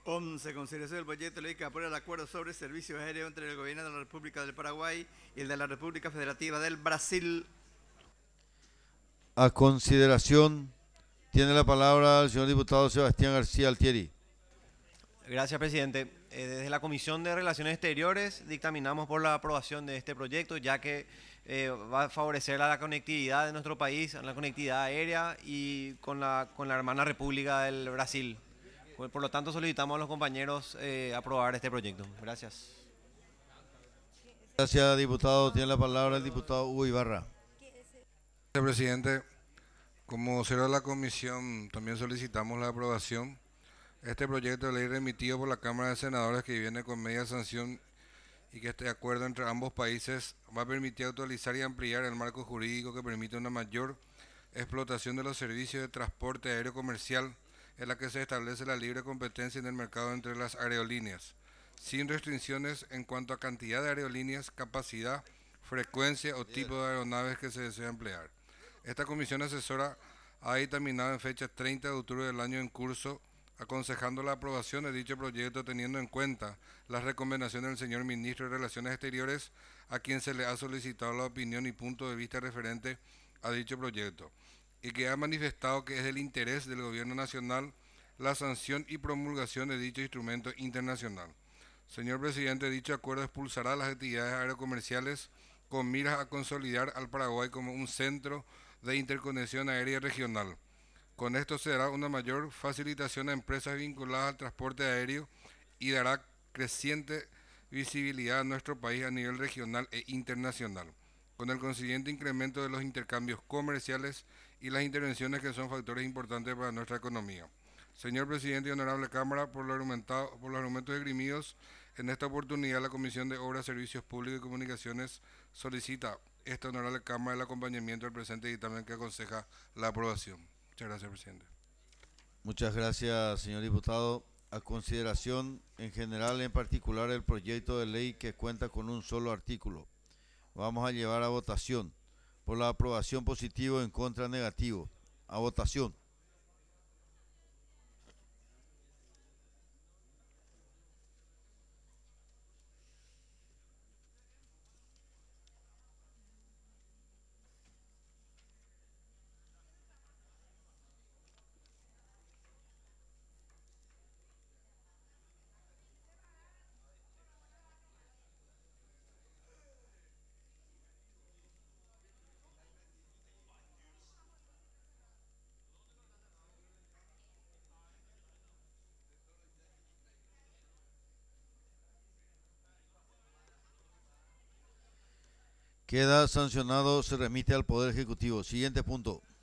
11. Consideración del proyecto de ley que aprueba el acuerdo sobre servicios aéreos entre el gobierno de la República del Paraguay y el de la República Federativa del Brasil. A consideración, tiene la palabra el señor diputado Sebastián García Altieri. Gracias, presidente. Desde la Comisión de Relaciones Exteriores dictaminamos por la aprobación de este proyecto, ya que va a favorecer a la conectividad de nuestro país, a la conectividad aérea y con la hermana República del Brasil. Por lo tanto, solicitamos a los compañeros aprobar este proyecto. Gracias. Gracias, diputado. Tiene la palabra el diputado Hugo Ibarra. Gracias, presidente. Como será de la comisión, también solicitamos la aprobación. Este proyecto de ley remitido por la Cámara de Senadores, que viene con media sanción y que este acuerdo entre ambos países va a permitir actualizar y ampliar el marco jurídico que permite una mayor explotación de los servicios de transporte aéreo comercial, en la que se establece la libre competencia en el mercado entre las aerolíneas, sin restricciones en cuanto a cantidad de aerolíneas, capacidad, frecuencia o tipo de aeronaves que se desea emplear. Esta comisión asesora ha dictaminado en fecha 30 de octubre del año en curso, aconsejando la aprobación de dicho proyecto teniendo en cuenta las recomendaciones del señor Ministro de Relaciones Exteriores, a quien se le ha solicitado la opinión y punto de vista referente a dicho proyecto, y que ha manifestado que es del interés del Gobierno Nacional la sanción y promulgación de dicho instrumento internacional. Señor presidente, dicho acuerdo expulsará las actividades aerocomerciales con miras a consolidar al Paraguay como un centro de interconexión aérea regional. Con esto se dará una mayor facilitación a empresas vinculadas al transporte aéreo y dará creciente visibilidad a nuestro país a nivel regional e internacional, con el consiguiente incremento de los intercambios comerciales y las intervenciones que son factores importantes para nuestra economía. Señor presidente y honorable Cámara, por los argumentos esgrimidos, en esta oportunidad la Comisión de Obras, Servicios Públicos y Comunicaciones solicita esta honorable Cámara el acompañamiento del presente dictamen que aconseja la aprobación. Muchas gracias, presidente. Muchas gracias, señor diputado. A consideración, en general, en particular, el proyecto de ley que cuenta con un solo artículo. Vamos a llevar a votación. Por la aprobación, positivo; en contra, negativo. A votación. Queda sancionado, se remite al Poder Ejecutivo. Siguiente punto.